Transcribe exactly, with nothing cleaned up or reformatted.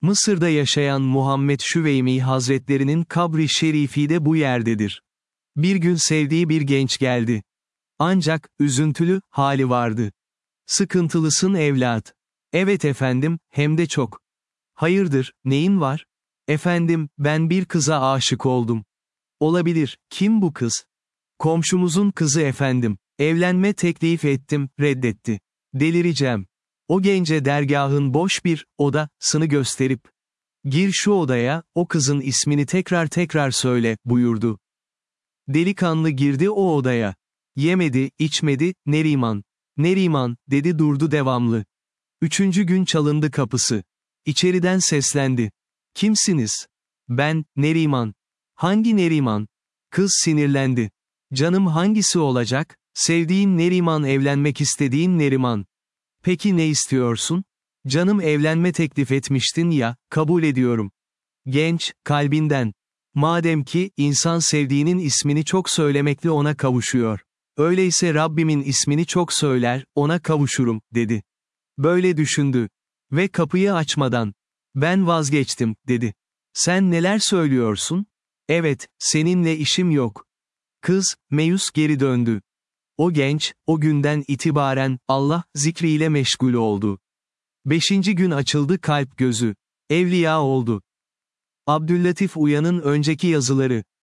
Mısır'da yaşayan Muhammed Şüveymi Hazretlerinin kabri şerifi de bu yerdedir. Bir gün sevdiği bir genç geldi. Ancak, üzüntülü, hali vardı. Sıkıntılısın evlat. Evet efendim, hem de çok. Hayırdır, neyin var? Efendim, ben bir kıza aşık oldum. Olabilir, kim bu kız? Komşumuzun kızı efendim. Evlenme teklif ettim, reddetti. Delireceğim. O gence dergahın boş bir odasını gösterip, gir şu odaya, o kızın ismini tekrar tekrar söyle, buyurdu. Delikanlı girdi o odaya. Yemedi, içmedi, Neriman. Neriman, dedi durdu devamlı. Üçüncü gün çalındı kapısı. İçeriden seslendi. Kimsiniz? Ben, Neriman. Hangi Neriman? Kız sinirlendi. Canım hangisi olacak? Sevdiğin Neriman, evlenmek istediğin Neriman. Peki ne istiyorsun? Canım evlenme teklif etmiştin ya, kabul ediyorum. Genç, kalbinden. Madem ki, insan sevdiğinin ismini çok söylemekle ona kavuşuyor. Öyleyse Rabbimin ismini çok söyler, ona kavuşurum, dedi. Böyle düşündü. Ve kapıyı açmadan, ben vazgeçtim, dedi. Sen neler söylüyorsun? Evet, seninle işim yok. Kız, meyus geri döndü. O genç, o günden itibaren, Allah zikriyle meşgul oldu. Beşinci gün açıldı kalp gözü. Evliya oldu. Abdüllatif Uyan'ın önceki yazıları.